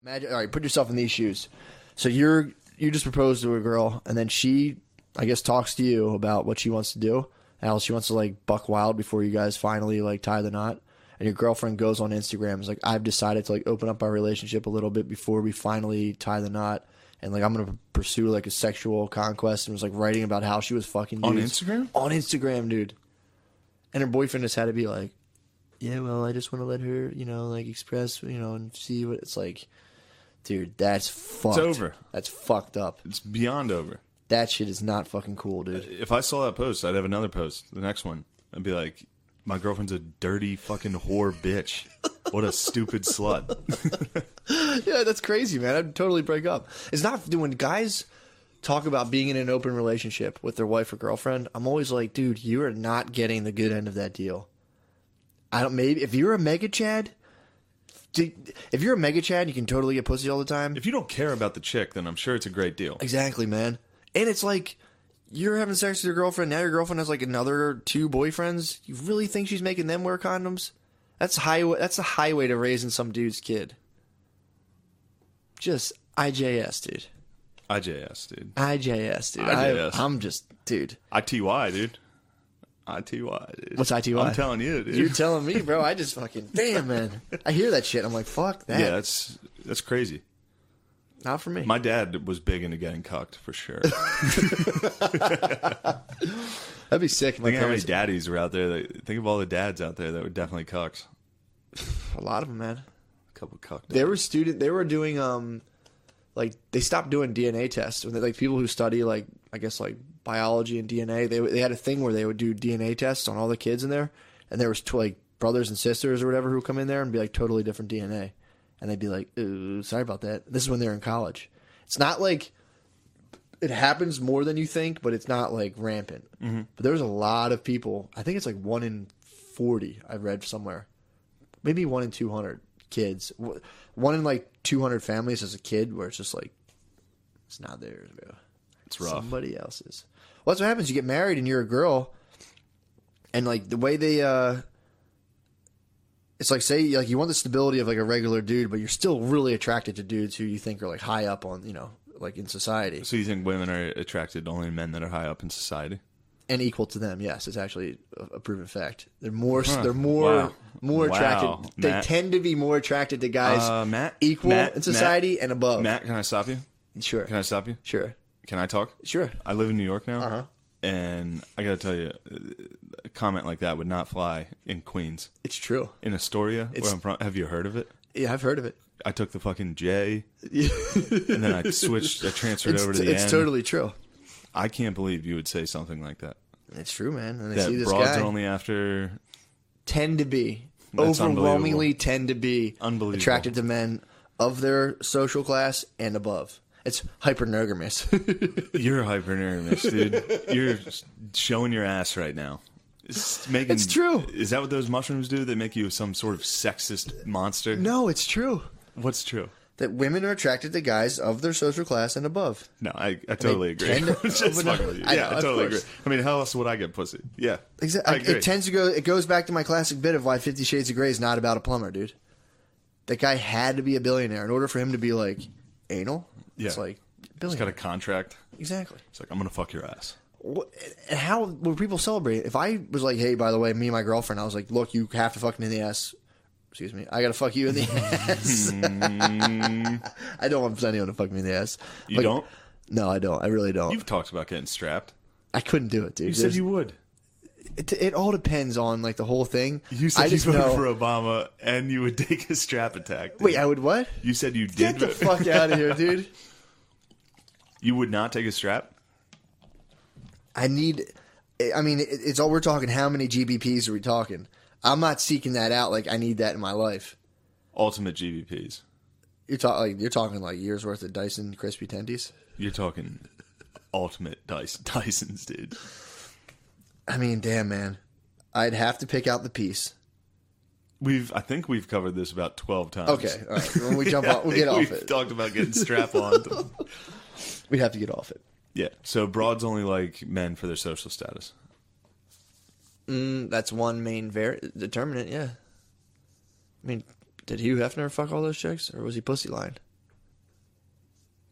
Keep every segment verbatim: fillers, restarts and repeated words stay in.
Imagine, all right, put yourself in these shoes. So you're you just propose to a girl, and then she, I guess, talks to you about what she wants to do. How she wants to like buck wild before you guys finally like tie the knot. And your girlfriend goes on Instagram and is like, I've decided to like open up our relationship a little bit before we finally tie the knot. And like I'm gonna pursue like a sexual conquest, and was like writing about how she was fucking dudes. On Instagram? On Instagram, dude. And her boyfriend just had to be like, yeah, well, I just want to let her, you know, like express, you know, and see what it's like. Dude, that's fucked. It's over. That's fucked up. It's beyond over. That shit is not fucking cool, dude. If I saw that post, I'd have another post. The next one, I'd be like, my girlfriend's a dirty fucking whore bitch. What a stupid slut. Yeah, that's crazy, man. I'd totally break up. It's not when guys talk about being in an open relationship with their wife or girlfriend. I'm always like, dude, you are not getting the good end of that deal. I don't. Maybe if you're a mega chad, if you're a mega chad, you can totally get pussy all the time. If you don't care about the chick, then I'm sure it's a great deal. Exactly, man. And it's like you're having sex with your girlfriend. Now your girlfriend has like another two boyfriends. You really think she's making them wear condoms? That's highway. That's a highway to raising some dude's kid. Just I J S, dude. I J S, dude. I J S, dude. I J S. I, I'm just, dude. I T Y, dude. I T Y, dude. What's I T Y? I'm telling you, dude. You're telling me, bro. I just fucking, damn, man. I hear that shit. I'm like, fuck that. Yeah, that's that's crazy. Not for me. My dad was big into getting cucked, for sure. That'd be sick. My Think how many parents, daddies were out there. That, think of all the dads out there that were definitely cucks. a lot of them, man. A couple cuck. They were student. They were doing um, like they stopped doing D N A tests. When they, like people who study like I guess like biology and D N A, they they had a thing where they would do D N A tests on all the kids in there, and there was tw- like brothers and sisters or whatever who would come in there and be like totally different D N A, and they'd be like, ooh, sorry about that. This is when they're in college. It's not like it happens more than you think, but it's not like rampant. Mm-hmm. But there's a lot of people. I think it's like one in forty. I read somewhere, maybe one in two hundred kids. One in like two hundred families as a kid, where it's just like it's not theirs, bro. It's rough. Somebody else's. Well, that's what happens. You get married and you're a girl, and like the way they, uh, it's like say like you want the stability of like a regular dude, but you're still really attracted to dudes who you think are like high up on, you know, like in society. So you think women are attracted only to men that are high up in society? And equal to them, yes, it's actually a, a proven fact. They're more, Huh. they're more, Wow. more Wow. attracted. They Matt. tend to be more attracted to guys Uh, Matt? equal Matt? in society Matt? and above. Matt, can I stop you? Sure, Can I stop you? sure, Can I talk? sure. I live in New York now, Uh-huh. and I got to tell you, a comment like that would not fly in Queens. It's true. In Astoria, It's- where I'm from. Have you heard of it? Yeah, I've heard of it. I took the fucking J, and then I switched, I transferred It's, over to the it's N. totally true. I can't believe you would say something like that. It's true, man. And I That see this broads guy are only after... tend to be That's overwhelmingly unbelievable. tend to be Unbelievable. attracted to men of their social class and above. It's hypernergamous. You're hyper-nervous, dude. You're showing your ass right now. It's, making, It's true. Is that what those mushrooms do? They make you some sort of sexist monster? No, it's true What's true? that women are attracted to guys of their social class and above. No, I, I totally they agree. tend to Just open up- fucking with you. I Yeah, know, I of totally course. agree. I mean, how else would I get pussy? Yeah. Exactly. I agree. It tends to go. It goes back to my classic bit of why Fifty Shades of Grey is not about a plumber, dude. That guy had to be a billionaire in order for him to be like anal. Yeah. It's like He's billionaire. got a contract. Exactly. It's like, I'm going to fuck your ass. What, and how would people celebrate? If I was like, hey, by the way, me and my girlfriend, I was like, look, you have to fuck me in the ass. Excuse me, I gotta fuck you in the ass. I don't want anyone to fuck me in the ass. You Like, don't? No, I don't. I really don't. You've talked about getting strapped. I couldn't do it, dude. You said There's- you would. It, it all depends on like the whole thing. You said I you just voted know. for Obama and you would take a strap attack. dude. Wait, I would what? You said you did. Get the vote- fuck out of here, dude. You would not take a strap? I need. I mean, it, it's all we're talking. How many G B Ps are we talking? I'm not seeking that out. Like I need that in my life. Ultimate G B Ps. You're talking like you're talking like years worth of Dyson crispy tendies. You're talking ultimate Dyson, Dysons, dude. I mean, damn man, I'd have to pick out the piece. We've, I think we've covered this about twelve times. Okay, all right. When we jump Yeah, on, we I get think off we've it. talked about getting strap on. We'd have to get off it. Yeah. So broads only like men for their social status. Mm, that's one main var- determinant. Yeah. I mean, did Hugh Hefner fuck all those chicks, or was he pussy lined?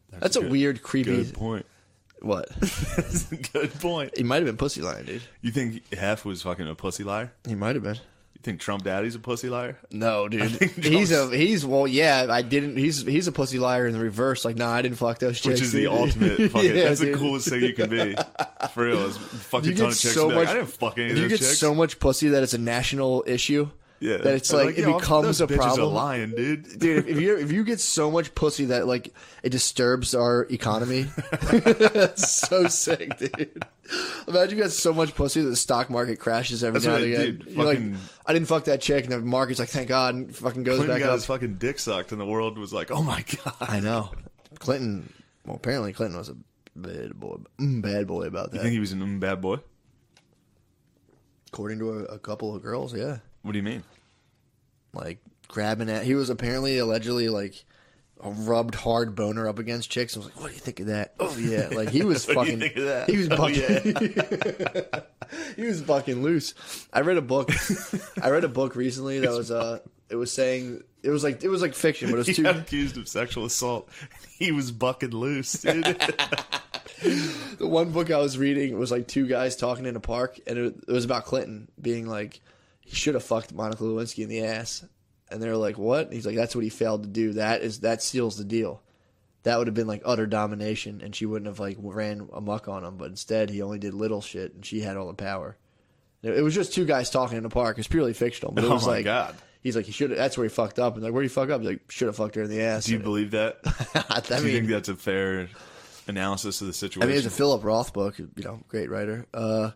That's a good- weird, creepy. Good point. What? That's a good point. He might have been pussy lying, dude. You think Hef was fucking a pussy liar? He might have been. You think Trump Daddy's a pussy liar? No, dude. think He's a Trump's- he's well, yeah. I didn't. He's he's a pussy liar in the reverse. Like, nah, I didn't fuck those chicks. Which is the dude. ultimate fucking. Yeah, that's dude. the coolest thing you can be. For real, is fucking You ton get of chicks. so be like, much. I didn't fuck any If of you those get chicks. so much pussy that it's a national issue. Yeah, That it's And like, it yo, becomes those a bitches problem. Are lying, dude. Dude, if you if you get so much pussy that like it disturbs our economy, that's so sick, dude. Imagine you got so much pussy that the stock market crashes every That's now what and I again. did. You're like, Fucking- I didn't fuck that chick, and the market's like, thank God, and fucking goes Clinton back got up. his fucking dick sucked, and the world was like, "Oh my god." I know. Clinton. Well, apparently Clinton was a bad boy, mm, bad boy about You that. think he was a mm, bad boy? According to a, a couple of girls, yeah, What do you mean? like grabbing at. He was apparently allegedly like a rubbed hard boner up against chicks. I was like, what do you think of that? Oh yeah, like he was What do you fucking. think of that? He was Oh, bucking. He was fucking loose. I read a book. I read a book recently that was uh, it was saying it was like it was like fiction, but it was He two. got accused of sexual assault. He was bucking loose, dude. The one book I was reading was like two guys talking in a park, and it, it was about Clinton being like, he should have fucked Monica Lewinsky in the ass, and they're like, what? And he's like, that's what he failed to do. That is that seals the deal. That would have been like utter domination, and she wouldn't have like ran amok on him. But instead, he only did little shit, and she had all the power. It it was just two guys talking in a park. It's purely fictional, but it Oh was my like, God. he's like, he should. That's where he fucked up. And like, where would he fuck up? He's like, should have fucked her in the ass. Do you And- believe that? I Do you mean, think that's a fair analysis of the I situation? mean, it's a Philip Roth book. You know, great writer. Uh,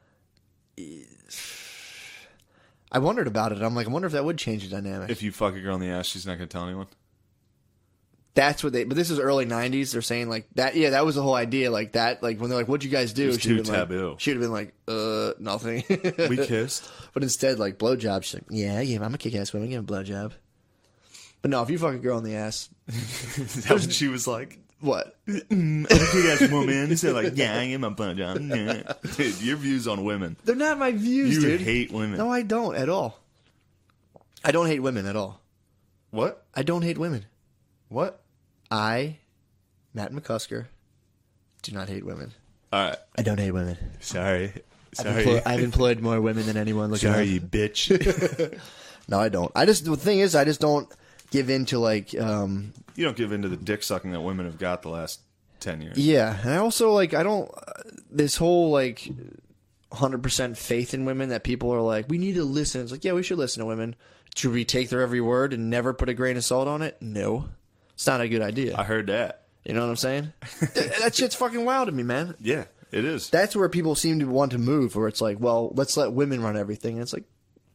I wondered about it. I'm like, I wonder if that would change the dynamic. If you fuck a girl in the ass, she's not going to tell anyone. That's what they. But this is early nineties. They're saying like that. Yeah, that was the whole idea. Like that. Like when they're like, "What'd you guys do?" was She'd too have been taboo. Like, she'd have been like, "Uh, nothing." We kissed. But instead, like blowjob. She's like, "Yeah, yeah, I'm a kick-ass woman. Give a blowjob." But no, if you fuck a girl in the ass, Is that what she was like? what? Mm, I'm a kick-ass woman. Instead of like, yeah, I am a blowjob. Yeah. Dude, your views on women. They're not my views, You dude. hate women. No, I don't at all. I don't hate women at all. What? I don't hate women. What? I, Matt McCusker, do not hate women. All right. I don't hate women. Sorry. I've, Sorry. employ- I've employed more women than anyone. Look Sorry, at you bitch. No, I don't. I just the thing is, I just don't give in to like, um, You don't give in to the dick sucking that women have got the last ten years. yeah, and I also like I don't uh, this whole like one hundred percent faith in women that people are like, we need to listen. It's like, yeah, we should listen to women. Should we take their every word and never put a grain of salt on it? No, it's not a good idea. I heard that. You know what I'm saying? that, that shit's fucking wild to me, man. Yeah, it is. That's where people seem to want to move, where it's like, well, let's let women run everything. And it's like,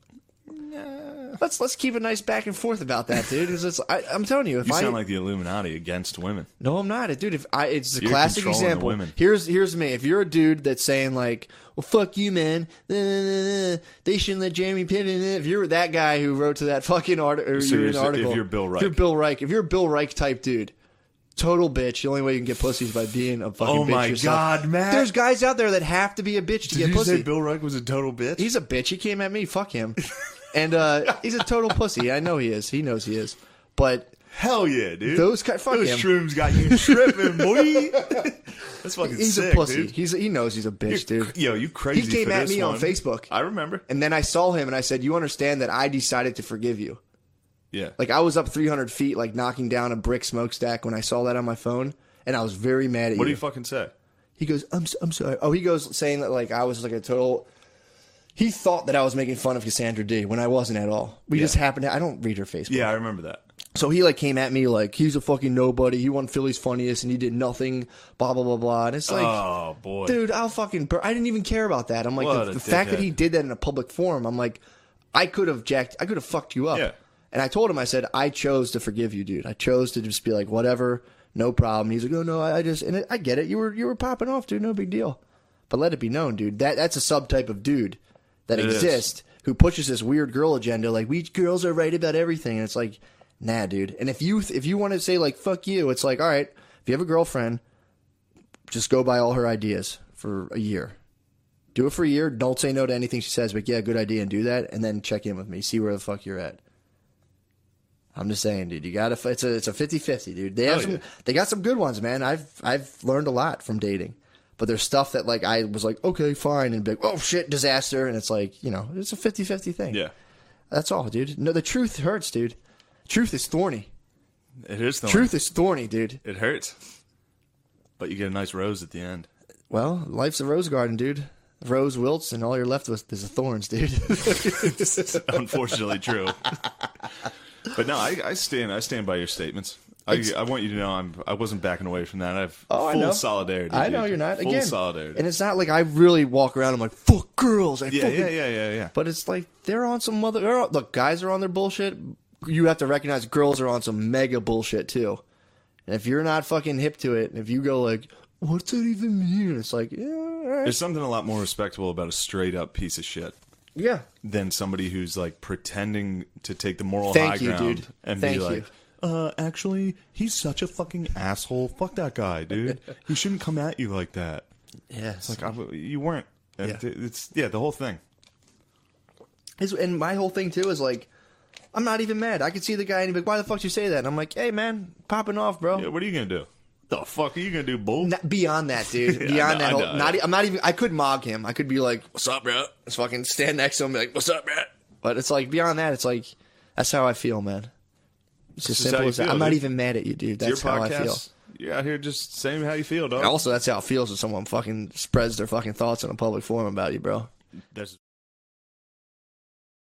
nah, let's let's keep a nice back and forth about that, dude. 'Cause it's, I, I'm telling you, if You I sound like the Illuminati against women. no, I'm not, dude. If I, it's a You're classic controlling the example. women. Here's here's me. If you're a dude that's saying like, well, fuck you, man. They shouldn't let Jeremy Piven in. If you're that guy who wrote to that fucking article, or So you're you're an s- if article, you're Bill if you're Reich. Bill Reich, if you're a Bill Reich type dude. Total bitch. The only way you can get pussy is by being a fucking Oh bitch my yourself. God, Matt. There's guys out there that have to be a bitch to Did get you pussy. say Bill Reich was a total bitch? He's a bitch. He came at me. Fuck him. And uh, he's a total pussy. I know he is. He knows he is. But Hell yeah, dude. those ki- fuck Those him. shrooms got you tripping, boy. That's fucking He's sick, a pussy. dude. He's a, he knows he's a bitch, dude. Yo, you crazy. He came for at this me on one. Facebook. I remember. And then I saw him and I said, you understand that I decided to forgive you. Yeah. Like I was up three hundred feet, like knocking down a brick smokestack when I saw that on my phone. And I was very mad at What you. do you fucking say? He goes, I'm, s- I'm sorry. Oh, he goes saying that like I was like a total. He thought that I was making fun of Cassandra D when I wasn't at all. We Yeah. just happened to. I don't read her Facebook. Yeah, I remember that. So he like came at me like he's a fucking nobody. He won Philly's funniest and he did nothing. Blah blah blah blah. And it's like, oh boy, dude, I'll fucking. Bur- I didn't even care about that. I'm like What the, a the fact that dickhead. he did that in a public forum. I'm like, I could have jacked. I could have fucked you up. Yeah. And I told him, I said, I chose to forgive you, dude. I chose to just be like, whatever, no problem. He's like, oh no, I just, and I get it. You were you were popping off, dude. No big deal. But let it be known, dude. That that's a subtype of dude that It is. exists who pushes this weird girl agenda. Like we girls are right about everything, and it's like, nah, dude. And if you if you want to say like fuck you, it's like, all right, if you have a girlfriend, just go by all her ideas for a year. Do it for a year. Don't say no to anything she says, but yeah, good idea, and do that, and then check in with me. See where the fuck you're at. I'm just saying, dude. You gotta. It's a it's a fifty-fifty, dude. They have Oh, some. yeah. They got some good ones, man. I've I've learned a lot from dating, but there's stuff that like I was like, okay, fine, and be like, oh shit, disaster, and it's like, you know, it's a fifty-fifty thing. Yeah, That's all, dude. No, the truth hurts, dude. Truth is thorny. it is. Thorny. Truth is thorny, dude. It hurts, but you get a nice rose at the end. Well, life's a rose garden, dude. Rose wilts, and all you're left with is the thorns, dude. Unfortunately, true. But no, I, I stand. I stand by your statements. I, I want you to know I'm. I wasn't backing away from that. I have Oh, I full know. solidarity. I know dude. you're not. Full Again, solidarity. and it's not like I really walk around. I'm like, fuck girls. I yeah, fucking... yeah, yeah, yeah, yeah. But it's like they're on some other. they're on- Look, guys are on their bullshit. You have to recognize girls are on some mega bullshit too. And if you're not fucking hip to it, and if you go like, "What's that even mean?" It's like, yeah, all right. There's something a lot more respectable about a straight up piece of shit yeah. than somebody who's like pretending to take the moral Thank high you, ground dude. and Thank be you. like, uh, actually, he's such a fucking asshole. Fuck that guy, dude. He shouldn't come at you like that. Yeah. It's like I, you weren't. And Yeah. It's yeah, the whole thing. It's- and my whole thing too is like, I'm not even mad. I could see the guy and he'd be like, "Why the fuck you say that?" And I'm like, "Hey man, popping off, bro." Yeah, what are you gonna do? The fuck are you gonna do, bull? Not beyond that, dude. Yeah, Beyond I that know, whole. I know, Not. yeah. e- I'm not even. I could mog him. I could be like, "What's up, bro?" Just fucking stand next to him, and be like, "What's up, bro?" But it's like beyond that. It's like that's how I feel, man. It's as This is how simple you as that. feel, I'm not dude. even mad at you, dude. It's That's your how I podcast. feel. You're out here just saying how you feel, dog. And also, that's how it feels when someone fucking spreads their fucking thoughts in a public forum about you, bro. That's